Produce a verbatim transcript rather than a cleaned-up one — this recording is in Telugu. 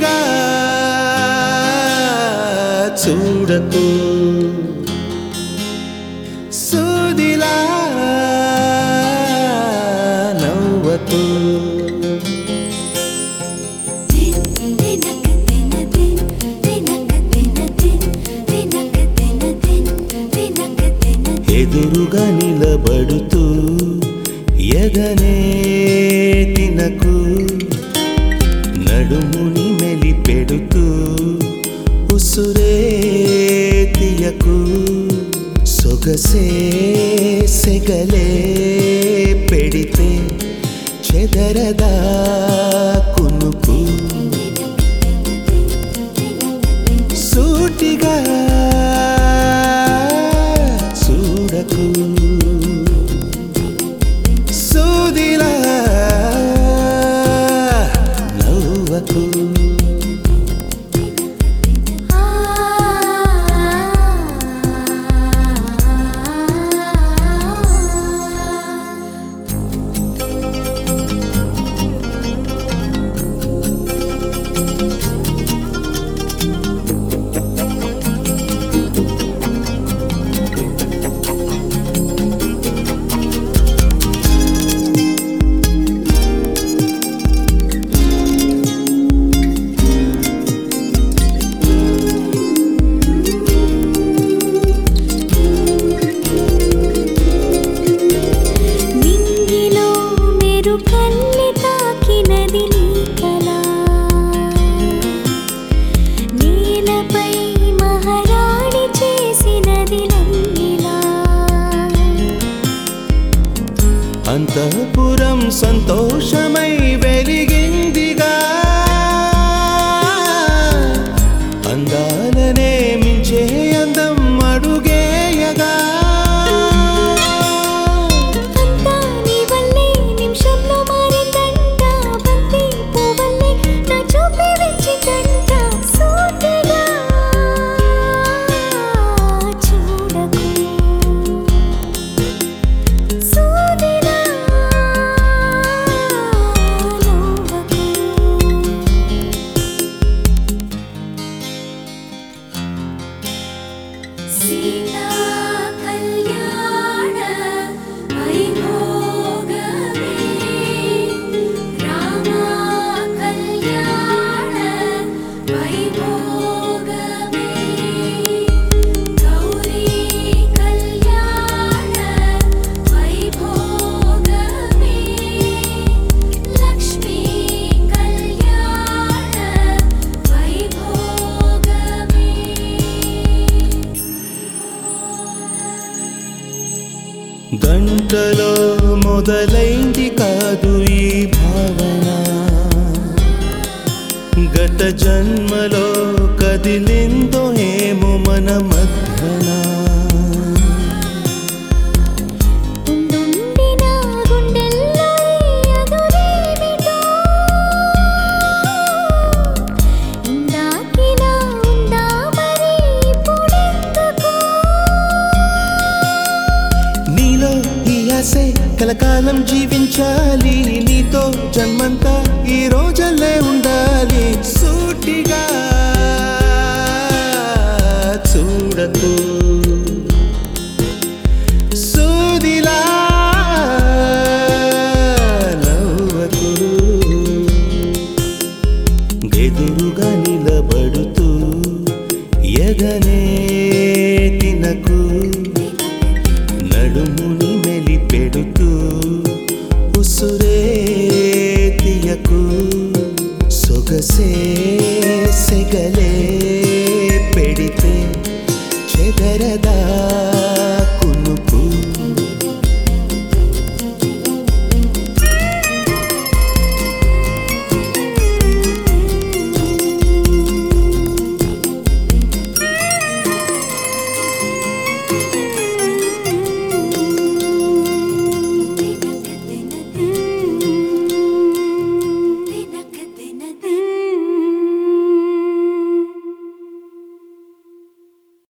సూటిగా చూడకు సూదిలా నవ్వకు ఎదురుగా నిలబడుతూ ఎదనే తినకు నడుముని మెలిపెడుతూ ఉసురే తీయకు సొగసే సెగలే పెడితే చెదరదా కునుకు సూటిగా చూడకు సూదిలా నవ్వకు అంతఃపురం సంతోషమై వెలిగిందిగా అందాలనే మించే అందం అడుగేయగా సీతా కళ్యాణ వైభోగమే రామ కళ్యాణ వైభోగమే గౌరీ కళ్యాణ వైభోగమే లక్ష్మీ కళ్యాణ వైభోగమే గంటలో మొదలైంది కాదు ఈ భావన గత జన్మలో కదిలిందో ఏమో మన మధ్యన కలకాలం జీవించాలి నీతో జన్మంతా ఈ రోజులే ఉండాలి సూటిగా చూడకు సూదిలా నవ్వకు ఎదురుగా నిలబడుతూ ఎదనే తినకు నడుముని మెలిపెడుతూ ఉసురే తీయకు సొగసే సెగలే పెడితే చెదరదా